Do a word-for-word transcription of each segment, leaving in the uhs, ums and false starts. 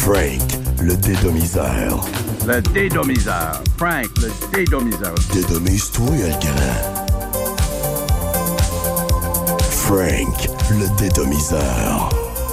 Frank, le dédomiseur. Le dédomiseur. Frank, le dédomiseur. Dédomise-toi, le grand. Frank, le dédomiseur.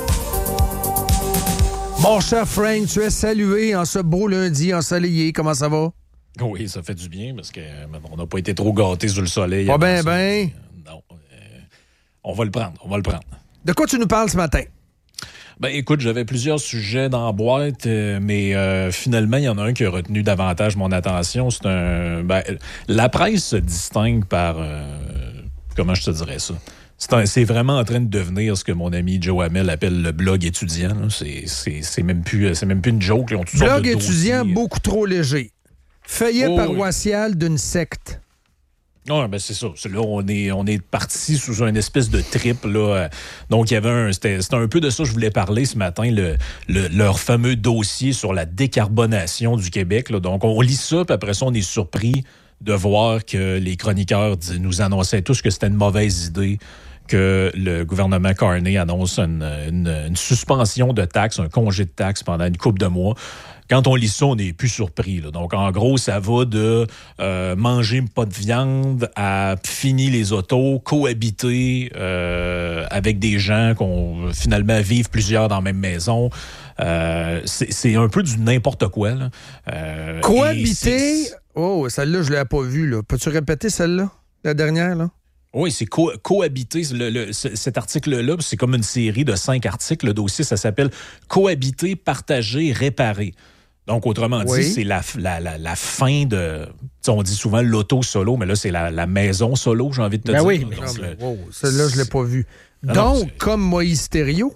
Mon cher Frank, tu es salué en ce beau lundi ensoleillé. Comment ça va? Oui, ça fait du bien parce qu'on n'a pas été trop gâtés sur le soleil. Pas ben, ben. Non. Euh, on va le prendre, on va le prendre. De quoi tu nous parles ce matin? Ben écoute, j'avais plusieurs sujets dans la boîte, euh, mais euh, finalement, il y en a un qui a retenu davantage mon attention. C'est un... Ben, la presse se distingue par... Euh, comment je te dirais ça? C'est, un, c'est vraiment en train de devenir ce que mon ami Joe Hamel appelle le blog étudiant. Là. C'est, c'est, c'est, même plus, c'est même plus une joke. Ils ont toutes blog sortes de étudiant dossiers. Beaucoup trop léger. Feuillet oh, paroissial oui. d'une secte. Oui, ben c'est ça. C'est là, on est, on est parti sous une espèce de trip. Là. Donc, il y avait un. C'était, c'était un peu de ça que je voulais parler ce matin, le, le, leur fameux dossier sur la décarbonation du Québec. Là. Donc, on lit ça, puis après ça, on est surpris de voir que les chroniqueurs nous annonçaient tous que c'était une mauvaise idée, que le gouvernement Carney annonce une, une, une suspension de taxes, un congé de taxes pendant une couple de mois. Quand on lit ça, on n'est plus surpris. Là. Donc, en gros, ça va de euh, manger pas de viande à finir les autos, cohabiter euh, avec des gens qu'on finalement vivent plusieurs dans la même maison. Euh, c'est, c'est un peu du n'importe quoi. Là. Euh, cohabiter? Oh, celle-là, je ne l'ai pas vue. Là. Peux-tu répéter celle-là? La dernière, là? Oui, c'est co- cohabiter. Le, le, cet article-là, c'est comme une série de cinq articles. Le dossier, ça s'appelle « Cohabiter, partager, réparer ». Donc, autrement dit, oui. c'est la, la, la, la fin de... On dit souvent l'auto-solo, mais là, c'est la, la maison solo, j'ai envie de te ben dire. Oui, mais non, mais le... wow, celle-là, je ne l'ai pas vue. Donc, non, comme Moïse Thériault?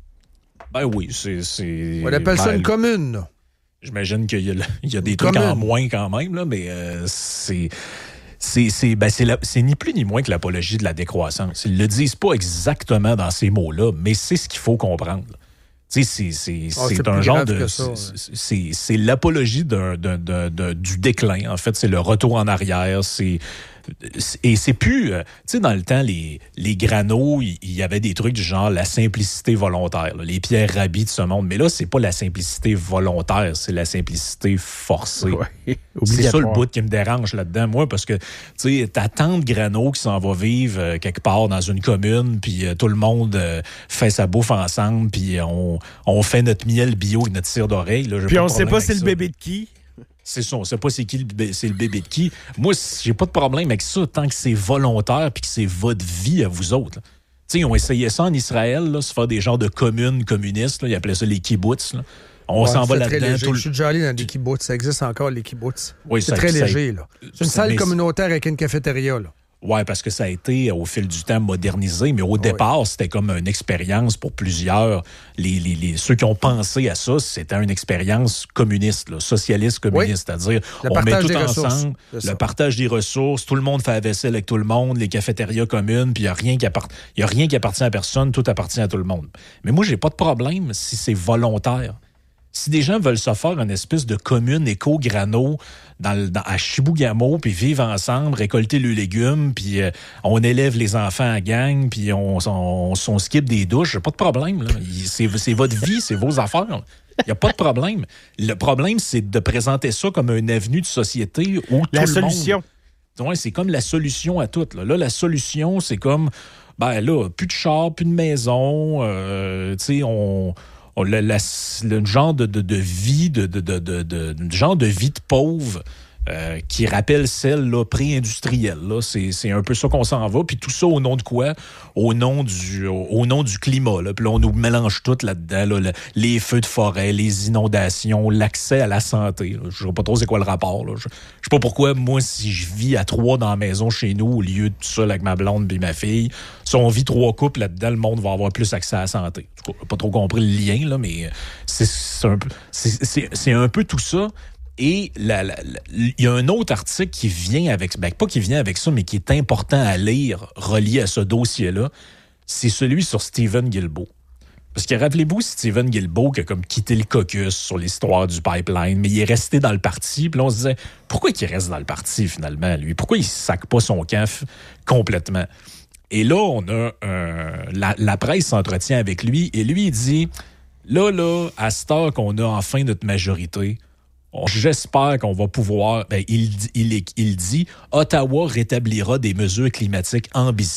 Ben oui, c'est... c'est... On appelle ben, ça une commune, là. J'imagine qu'il y a, il y a des une trucs commune. En moins quand même, là, mais euh, c'est... C'est, c'est, ben c'est, la, c'est ni plus ni moins que l'apologie de la décroissance. Ils ne le disent pas exactement dans ces mots-là, mais c'est ce qu'il faut comprendre. Tu sais, c'est, c'est, oh, c'est, c'est un genre de... Ça, ouais. c'est, c'est, c'est l'apologie d'un, d'un, d'un, d'un, du déclin. En fait, c'est le retour en arrière. C'est... Et c'est plus... Euh, tu sais, dans le temps, les, les granos, il y, y avait des trucs du genre la simplicité volontaire, là, les Pierre Rabhi de ce monde. Mais là, c'est pas la simplicité volontaire, c'est la simplicité forcée. Ouais, c'est ça le bout qui me dérange là-dedans, moi, parce que, tu sais, ta tante grano qui s'en va vivre euh, quelque part dans une commune, puis euh, tout le monde euh, fait sa bouffe ensemble, puis on, on fait notre miel bio avec notre cire d'oreille. Là, puis on sait pas c'est le bébé de qui. C'est ça, on sait pas c'est qui le, c'est le bébé de qui. Moi, j'ai pas de problème avec ça tant que c'est volontaire puis que c'est votre vie à vous autres. Tu sais, ils ont essayé ça en Israël, là, se faire des genres de communes communistes. Là, ils appelaient ça les kibbutz. Là. On ouais, s'en va là-dedans. Tout le... Je suis déjà allé dans des kibbutz. Ça existe encore, les kibbutz. Oui, c'est ça, très ça, léger. Là. C'est une salle mais... communautaire avec une cafétéria. Là. Oui, parce que ça a été, au fil du temps, modernisé, mais au départ, oui. c'était comme une expérience pour plusieurs. Les, les, les, ceux qui ont pensé à ça, c'était une expérience communiste, là, socialiste communiste, oui. c'est-à-dire le on met tout ensemble, le partage des ressources, tout le monde fait la vaisselle avec tout le monde, les cafétérias communes, puis il n'y a, rien qui appart... y a rien qui appartient à personne, tout appartient à tout le monde. Mais moi, j'ai pas de problème si c'est volontaire. Si des gens veulent se faire une espèce de commune éco-grano dans le, dans, à Chibougamau, puis vivre ensemble, récolter le légume, puis euh, on élève les enfants à gang, puis on, on, on skip des douches, pas de problème. Là. C'est, c'est votre vie, c'est vos affaires. Il n'y a pas de problème. Le problème, c'est de présenter ça comme une avenue de société où la tout solution. le monde... Ouais, c'est comme la solution à tout. Là, là la solution, c'est comme, ben là, plus de char, plus de maison, euh, tu sais, on... On, la, la, le genre de, de, de vie, de, de, de, de, de genre de vie de pauvre euh, qui rappelle celle là, pré-industrielle. Là. C'est, c'est un peu ça qu'on s'en va. Puis tout ça au nom de quoi? Au nom du, au, au nom du climat. Là. Puis là, on nous mélange tout là-dedans. Là, le, les feux de forêt, les inondations, l'accès à la santé. Là. Je ne sais pas trop c'est quoi le rapport. Là. Je ne sais pas pourquoi, moi, si je vis à trois dans la maison chez nous, au lieu de tout ça avec ma blonde et ma fille, si on vit trois couples là-dedans, le monde va avoir plus accès à la santé. Je n'ai pas trop compris le lien, là, mais c'est, c'est, un peu, c'est, c'est, c'est un peu tout ça. Et il y a un autre article qui vient avec, ben pas qui vient avec ça, mais qui est important à lire, relié à ce dossier-là. C'est celui sur Stephen Guilbeault. Parce que rappelez-vous, Stephen Guilbeault qui a comme quitté le caucus sur l'histoire du pipeline, mais il est resté dans le parti. Puis là, on se disait, pourquoi il reste dans le parti finalement, lui? Pourquoi il ne sac pas son camp f- complètement? Et là, on a euh, la, la presse s'entretient avec lui et lui, il dit... Là, là, à cette heure qu'on a enfin notre majorité, on, j'espère qu'on va pouvoir... Ben, il, il, il dit « Ottawa rétablira des mesures climatiques ambitieuses ».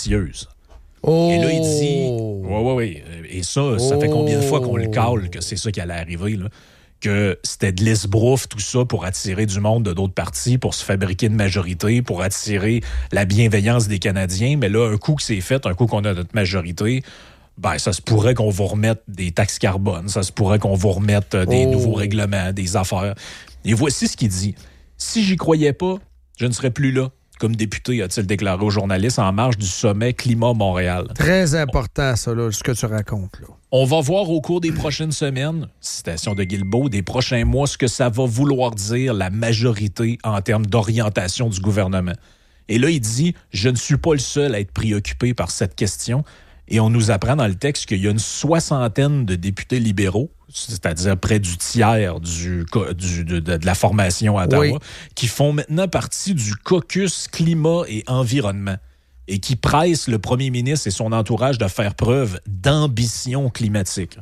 Oh. Et là, il dit... Oui, oui, oui. Et ça, ça fait combien de fois qu'on le cale que c'est ça qui allait arriver, là? Que c'était de l'esbrouf, tout ça, pour attirer du monde de d'autres partis, pour se fabriquer une majorité, pour attirer la bienveillance des Canadiens. Mais là, un coup que c'est fait, un coup qu'on a notre majorité, ben ça se pourrait qu'on vous remette des taxes carbone, ça se pourrait qu'on vous remette des oh. nouveaux règlements, des affaires. Et voici ce qu'il dit. « Si j'y croyais pas, je ne serais plus là. » Comme député, a-t-il déclaré aux journalistes en marge du sommet Climat Montréal. Très important, ça, là, ce que tu racontes. Là. On va voir au cours des prochaines semaines, citation de Guilbeault, des prochains mois, ce que ça va vouloir dire la majorité en termes d'orientation du gouvernement. Et là, il dit, je ne suis pas le seul à être préoccupé par cette question. Et on nous apprend dans le texte qu'il y a une soixantaine de députés libéraux, c'est-à-dire près du tiers du, du, de, de la formation à Ottawa, oui. qui font maintenant partie du caucus climat et environnement et qui pressent le premier ministre et son entourage de faire preuve d'ambition climatique.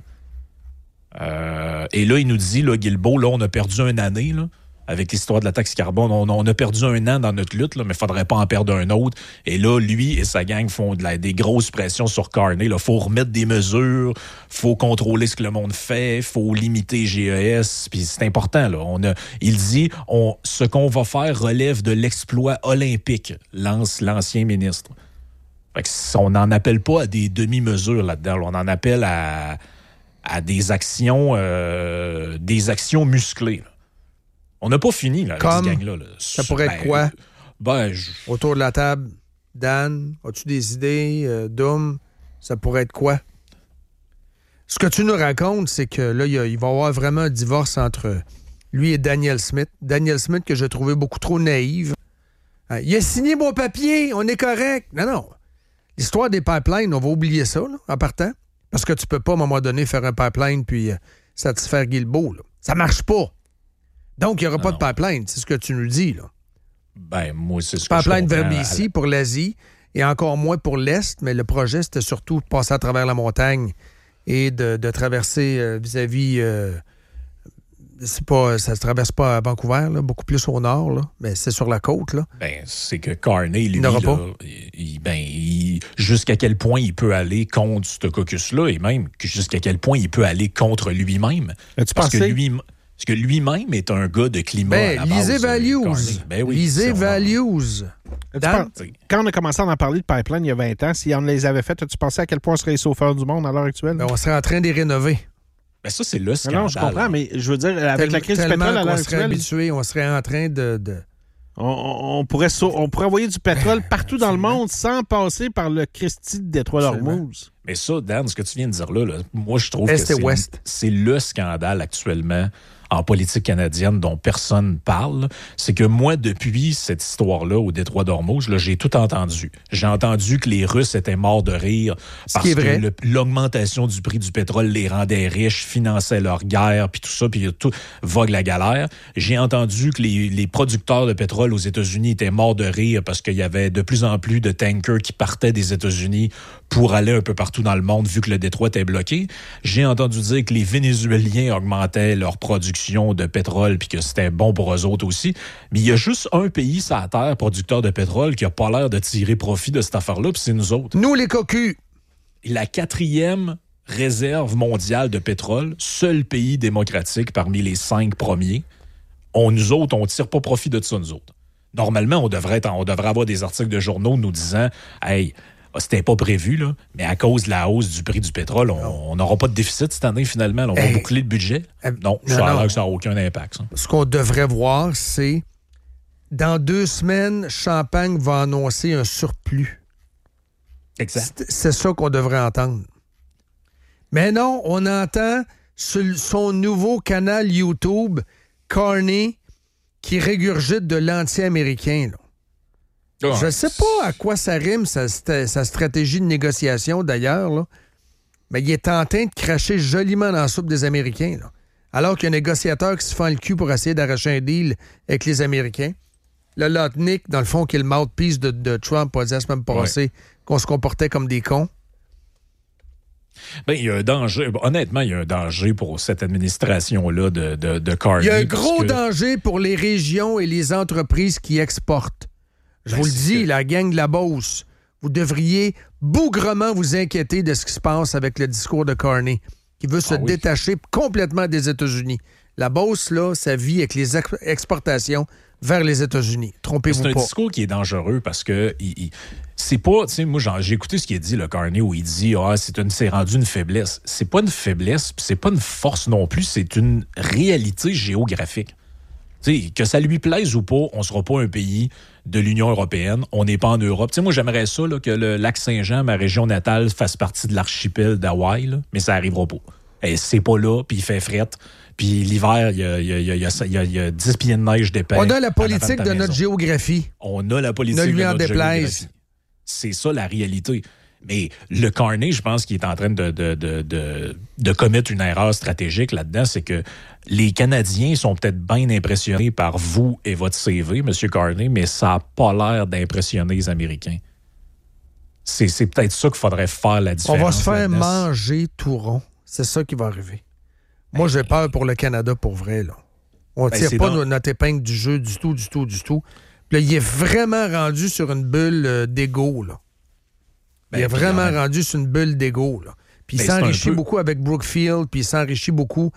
Euh, et là, il nous dit, là, Guilbeault, là, on a perdu une année, là. Avec l'histoire de la taxe carbone, on, on a perdu un an dans notre lutte, là, mais il ne faudrait pas en perdre un autre. Et là, lui et sa gang font de la, des grosses pressions sur Carney. Il faut remettre des mesures, faut contrôler ce que le monde fait, faut limiter G E S. Puis c'est important. Là. On a, il dit, on, ce qu'on va faire relève de l'exploit olympique, lance l'ancien ministre. Fait que on n'en appelle pas à des demi-mesures là-dedans. Là. On en appelle à, à des actions, euh, des actions musclées. Là. On n'a pas fini, là, avec Comme, cette gang-là. Là. Ça pourrait ben, être quoi? Ben, je... Autour de la table, Dan, as-tu des idées? Euh, Dom, ça pourrait être quoi? Ce que tu nous racontes, c'est que là, il, y a, il va y avoir vraiment un divorce entre lui et Danielle Smith. Danielle Smith, que j'ai trouvé beaucoup trop naïve. Euh, il a signé mon papier, on est correct. Non, non. L'histoire des pipelines, on va oublier ça, là, en partant. Parce que tu peux pas, à un moment donné, faire un pipeline puis euh, satisfaire Guilbeault. Là. Ça marche pas. Donc, il n'y aura non, pas de pipeline, c'est ce que tu nous dis, là. Ben, moi, c'est ce que pipeline je comprends. vers B C pour l'Asie et encore moins pour l'Est, mais le projet, c'était surtout de passer à travers la montagne et de, de traverser euh, vis-à-vis... Euh, c'est pas, ça ne se traverse pas à Vancouver, là, beaucoup plus au nord, là, mais c'est sur la côte, là. Ben, c'est que Carney, lui, il là, pas. Il, ben, il, jusqu'à quel point il peut aller contre ce caucus-là et même jusqu'à quel point il peut aller contre lui-même. As-tu Parce pensé? que lui Parce que lui-même est un gars de climat ben, à la base. Lisez Values. Ben oui, lisez Values. Dan, quand on a commencé à en parler de pipeline il y a vingt ans, si on les avait fait, as-tu pensé à quel point on serait les sauveurs du monde à l'heure actuelle? Ben, on serait en train de les rénover. Ben ça, c'est le scandale. Non, je comprends, mais je veux dire, avec Tel, la crise du pétrole à l'heure on serait actuelle... habitué, on serait en train de... de... On, on, on, pourrait sau- on pourrait envoyer du pétrole partout dans le monde sans passer par le Christie de Détroit d'Ormuz. Mais ça, Dan, ce que tu viens de dire là, là moi, je trouve Est que c'est, ouest. c'est le scandale actuellement en politique canadienne dont personne parle, c'est que moi, depuis cette histoire-là au Détroit d'Ormuz, là, j'ai tout entendu. J'ai entendu que les Russes étaient morts de rire parce que le, l'augmentation du prix du pétrole les rendait riches, finançait leur guerre, puis tout ça, puis tout vogue la galère. J'ai entendu que les, les producteurs de pétrole aux États-Unis étaient morts de rire parce qu'il y avait de plus en plus de tankers qui partaient des États-Unis pour aller un peu partout dans le monde, vu que le Détroit était bloqué. J'ai entendu dire que les Vénézuéliens augmentaient leur production de pétrole puis que c'était bon pour eux autres aussi. Mais il y a juste un pays sur la Terre, producteur de pétrole, qui a pas l'air de tirer profit de cette affaire-là, puis c'est nous autres. Nous, les cocus. La quatrième réserve mondiale de pétrole, seul pays démocratique parmi les cinq premiers, on, nous autres, on tire pas profit de ça, nous autres. Normalement, on devrait, être, on devrait avoir des articles de journaux nous disant « Hey, c'était pas prévu, là, mais à cause de la hausse du prix du pétrole, on n'aura pas de déficit cette année, finalement. Là, on hey, va boucler le budget. Euh, non, ça non, a l'air que ça n'a aucun impact. Ça. Ce qu'on devrait voir, c'est dans deux semaines, Champagne va annoncer un surplus. Exact. C'est, c'est ça qu'on devrait entendre. Mais non, on entend sur son nouveau canal YouTube, Carney, qui régurgite de l'anti-américain, là. Je ne sais pas à quoi ça rime, sa, sa stratégie de négociation, d'ailleurs, là. Mais il est en train de cracher joliment dans la soupe des Américains, là. Alors qu'il y a un négociateur qui se fend le cul pour essayer d'arracher un deal avec les Américains. Le Lotnick, dans le fond, qui est le mouthpiece de, de Trump, a dit la semaine passée ouais. qu'on se comportait comme des cons. Ben, il y a un danger. Honnêtement, il y a un danger pour cette administration-là de, de, de Carney. Il y a un gros que... danger pour les régions et les entreprises qui exportent. Je ben, vous le dis, que... la gang de la Beauce, vous devriez bougrement vous inquiéter de ce qui se passe avec le discours de Carney, qui veut se ah, oui. détacher complètement des États-Unis. La Beauce, là, ça vit avec les ex- exportations vers les États-Unis. Trompez-vous pas. C'est un discours qui est dangereux parce que il, il, c'est pas, tu sais, moi genre, j'ai écouté ce qu'il a dit, le Carney, où il dit ah c'est une, c'est rendu une faiblesse. C'est pas une faiblesse, puis c'est pas une force non plus, c'est une réalité géographique. Tu sais, que ça lui plaise ou pas, on sera pas un pays de l'Union européenne, on n'est pas en Europe. Tu sais, moi j'aimerais ça là, que le lac Saint-Jean, ma région natale, fasse partie de l'archipel d'Hawaï, là, mais ça arrivera pas. Et c'est pas là, puis il fait fret. Puis l'hiver, il y a, il y a, il y a, il y a, il y a dix pieds de neige d'épais. On a la politique de, de notre géographie. On a la politique ne lui de en notre déplaise. géographie. C'est ça la réalité. Mais le Carney, je pense qu'il est en train de, de, de, de, de commettre une erreur stratégique là-dedans, c'est que les Canadiens sont peut-être bien impressionnés par vous et votre C V, M. Carney, mais ça n'a pas l'air d'impressionner les Américains. C'est, c'est peut-être ça qu'il faudrait faire la différence. On va se faire là-dedans. manger tout rond. C'est ça qui va arriver. Moi, j'ai peur pour le Canada, pour vrai. Là. On ne ben, tire pas dans... notre épingle du jeu du tout, du tout, du tout. Puis là, il est vraiment rendu sur une bulle euh, d'ego. Là. Ben, il est vraiment même... rendu sur une bulle d'ego. Là. Puis ben, il s'enrichit peu... beaucoup avec Brookfield, puis il s'enrichit beaucoup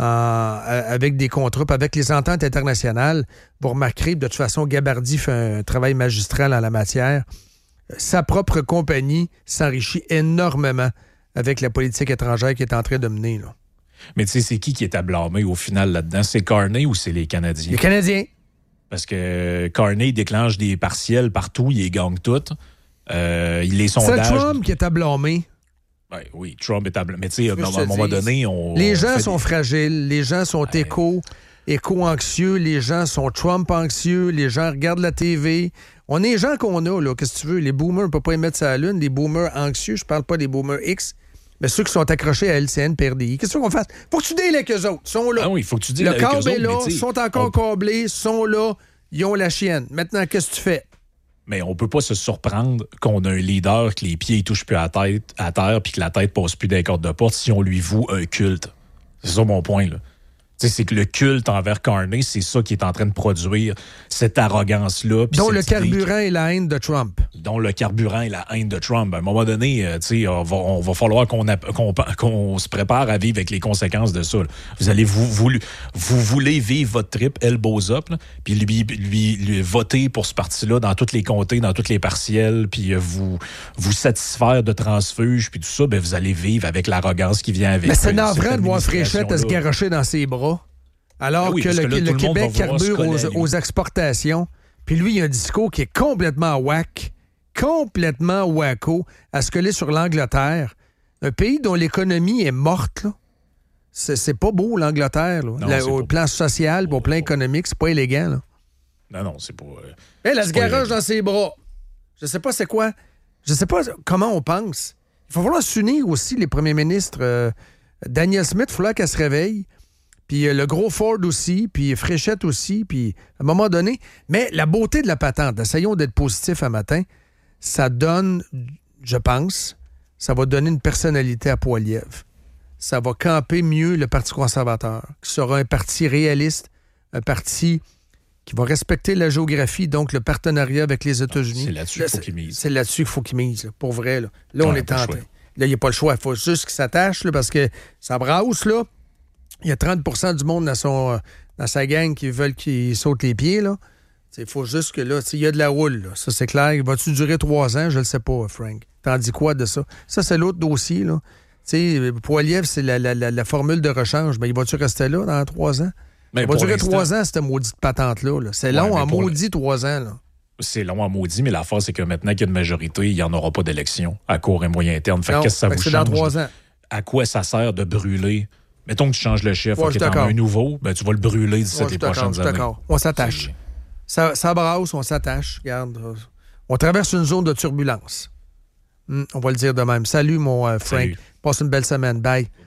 euh, avec des contrats, puis avec les ententes internationales. Vous remarquerez, de toute façon, Gabardi fait un travail magistral en la matière. Sa propre compagnie s'enrichit énormément avec la politique étrangère qu'il est en train de mener, là. Mais tu sais, c'est qui qui est à blâmer au final là-dedans? C'est Carney ou c'est les Canadiens? Les Canadiens. Parce que Carney déclenche des partiels partout, il les gagne toutes. Euh, il les sondages... C'est Trump qui est à blâmer. Ben, oui, Trump est à blâmer. Mais tu sais, à un moment donné, on... Les gens on sont des... fragiles, les gens sont ouais. éco, éco-anxieux, les gens sont Trump-anxieux, les gens regardent la T V. On est les gens qu'on a, là, qu'est-ce que tu veux? Les boomers, on ne peut pas y mettre ça à la lune. Les boomers anxieux, je parle pas des boomers X, mais ceux qui sont accrochés à L C N, P R D I. Qu'est-ce qu'on fasse? Faut que tu deals avec eux autres. Ils sont là. Ah oui, faut que tu deals avec eux autres. Le câble est là, ils sont encore on... câblés, sont là, ils ont la chienne. Maintenant, qu'est-ce que tu fais? Mais on peut pas se surprendre qu'on a un leader, que les pieds ne touchent plus à, tête, à terre puis que la tête passe plus d'un cordes de porte si on lui voue un culte. C'est ça mon point, là. T'sais, c'est que le culte envers Carney, c'est ça qui est en train de produire cette arrogance-là. Dont le carburant que, et la haine de Trump. Dont le carburant et la haine de Trump. À un moment donné, euh, on, va, on va falloir qu'on, qu'on, qu'on se prépare à vivre avec les conséquences de ça. Là. Vous allez vous, vous, vous voulez vivre votre trip, elbows up, là, puis lui, lui, lui voter pour ce parti-là dans tous les comtés, dans toutes les partiels, puis euh, vous, vous satisfaire de transfuges, puis tout ça, ben, vous allez vivre avec l'arrogance qui vient avec. Mais c'est navrant de voir Fréchette à se garrocher dans ses bras. Alors oui, que, le, que, là, le Québec le carbure aux, aux exportations. Puis lui, il a un discours qui est complètement whack, complètement wacko, à se coller sur l'Angleterre. Un pays dont l'économie est morte, là. C'est, c'est pas beau, l'Angleterre. Là. Non, La, au plan social, au plan économique, c'est pas élégant. Là. Non, non, c'est pas... Euh, Elle, elle se garoche dans ses bras. Je sais pas c'est quoi. Je sais pas comment on pense. Il va falloir s'unir aussi, les premiers ministres. Euh, Daniel Smith, il faudra qu'elle se réveille. Puis euh, le gros Ford aussi, puis Fréchette aussi, puis à un moment donné. Mais la beauté de la patente, essayons d'être positifs un matin, ça donne, je pense, ça va donner une personnalité à Poilievre. Ça va camper mieux le Parti conservateur, qui sera un parti réaliste, un parti qui va respecter la géographie, donc le partenariat avec les États-Unis. C'est là-dessus qu'il faut qu'il mise. C'est là-dessus qu'il faut qu'il mise, là, pour vrai. Là, là ouais, on est en train. Là, il n'y a pas le choix. Il faut juste qu'il s'attache, là, parce que ça brasse, là. Il y a trente pour cent du monde dans, son, dans sa gang qui veulent qu'il saute les pieds, là. Il faut juste que, là, il y a de la houle, là. Ça, c'est clair. Va-tu durer trois ans? Je le sais pas, Frank. T'en dis quoi de ça? Ça, c'est l'autre dossier, là. Tu sais, Poilievre, c'est la, la, la, la formule de rechange. Mais il va-tu rester là dans trois ans? Mais il va durer trois ans, cette maudite patente-là. Là. C'est long ouais, en maudit, le... trois ans, là. C'est long en maudit, mais l'affaire, c'est que maintenant qu'il y a une majorité, il n'y en aura pas d'élection à court et moyen terme. Fait non, qu'est-ce que ça vous change? Dans trois ans. À quoi ça sert de brûler? Mettons que tu changes le chef, ouais, qu'il y ait un nouveau, ben, tu vas le brûler d'ici ouais, les prochaines années. D'accord. On s'attache. Ça, ça brasse, on s'attache. Regarde, on traverse une zone de turbulence. Hum, on va le dire de même. Salut, mon euh, Frank. Salut. Passe une belle semaine. Bye.